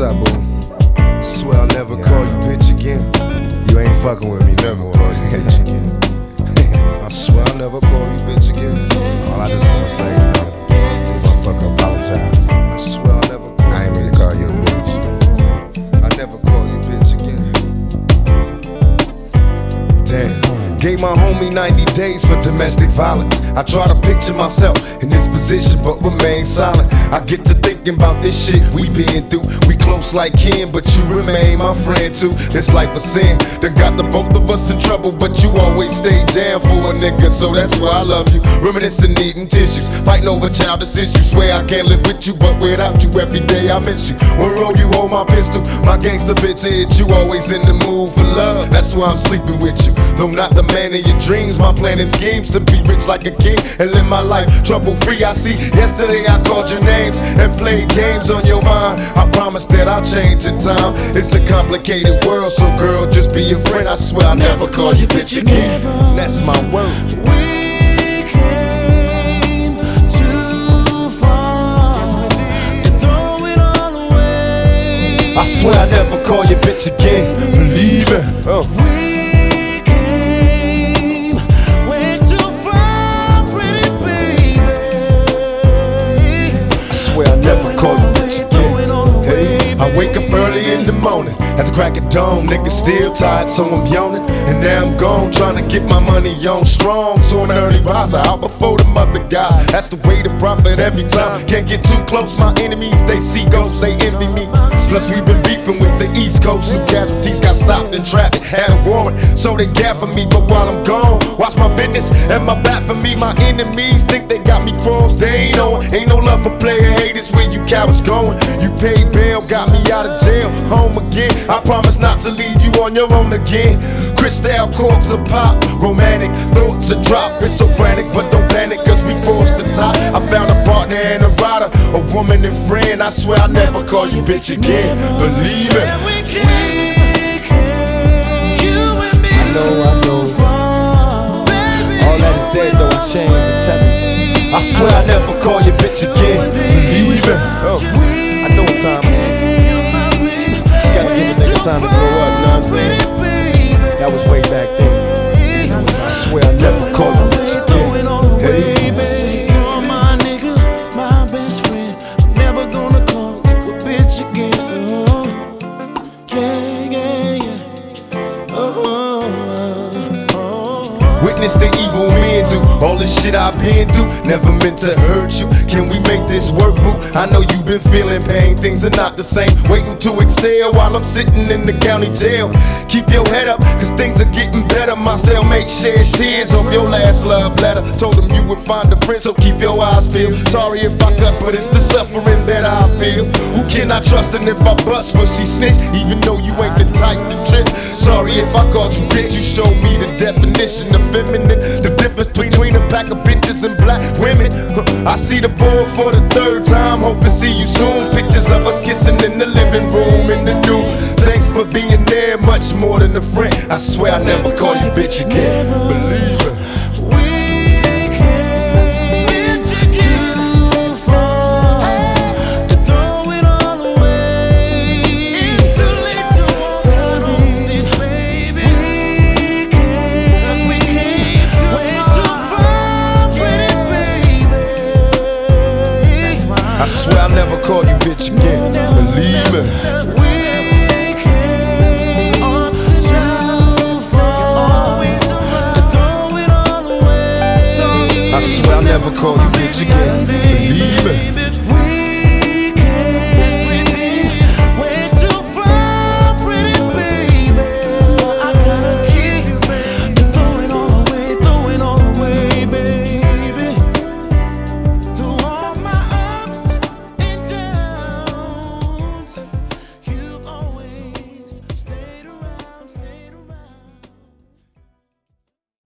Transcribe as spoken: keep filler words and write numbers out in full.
up, boo? Swear I'll never yeah. call you bitch again. You ain't fucking with me, never call you bitch again. I swear I'll never call you bitch again. All I just wanna say is, motherfucker, apologize. I swear I'll never call I ain't mean to call you a bitch. I never call you bitch again. Damn. Gave my homie ninety days for domestic violence. I try to picture myself in this position, but remain silent. I get to thinking about this shit we been through. We close like kin, but you remain my friend too. This life a sin that got the both of us in trouble, but you always stay down for a nigga, so that's why I love you. Reminiscing, needing tissues, fighting over childish issues. Swear I can't live with you, but without you every day I miss you. When road you hold my pistol, my gangster bitch hit you. Always in the mood for love, that's why I'm sleeping with you. Though not the man of your dreams, my plan and schemes to be rich like a king and live my life trouble free. I see yesterday I called your names and played games on your mind. I promise that I'll change in time. It's a complicated world, so girl, just be a friend. I swear I'll never call you bitch again. That's my word. We came too far to throw it all away. I swear I'll never call you bitch again. Believe it. Oh. I'll never call you bitch again. Hey, I wake up early in the morning at the crack of dawn. Niggas still tired, so I'm yawning. And now I'm gone, trying to get my money on strong. So I'm an early riser, out before the mother guy. That's the way to profit every time. Can't get too close, my enemies, they see ghosts, they envy me. Plus we've been beefing with the East Coast. Some casualties got stopped in traffic, had a warrant, so they gat for me. But while I'm gone, watch my business and my back for me. My enemies think they got me crossed, they ain't on. Ain't no love for player haters where you cowards going. You paid bail, got me out of jail, home again. I promise not to leave you on your own again. Crystal corks a pop, romantic thoughts a drop. It's so frantic, but don't panic, cause we crossed the top. I found a partner and a rider, a woman and friend. I swear I'll never call you bitch again. Believe it. We came, you and me. I know, I know. Baby, all that is dead though in chains and telling. I swear I'll never call you bitch again. Believe it. Oh. I know what time it is. Just gotta give a nigga time to grow up, you know what I'm saying? That was way back then. I swear I'll never call you bitch again. Hey. You're my nigga, my best friend. I'm never gonna call you a bitch again. Oh, yeah, yeah, yeah. Oh, oh, oh. Witness the evil men do all the shit I've been through. Never meant to hurt you. Can we make this work, boo? I know you've been feeling pain. Things are not the same. Waiting to exhale while I'm sitting in the county jail. Keep your head up, cause things are getting better. My cellmate shed tears of your last love letter. Told him you would find a friend, so keep your eyes peeled. Sorry if I cuss, but it's the suffering that I feel. Who can I trust? And if I bust, will she snitch? Even though you ain't the type to trip. Sorry if I called you bitch. You showed me the definition of feminine. The difference between a pack of bitches and black women. I see the board for the third time. Hope to see you soon. Pictures of us kissing in the living room in the new. Thanks for being there, much more than a friend. I swear I'll never call you bitch again. Believe it. I swear I'll never call you bitch again. Believe me. We came too far to throw it all away. I swear I'll never call you bitch again. Believe me.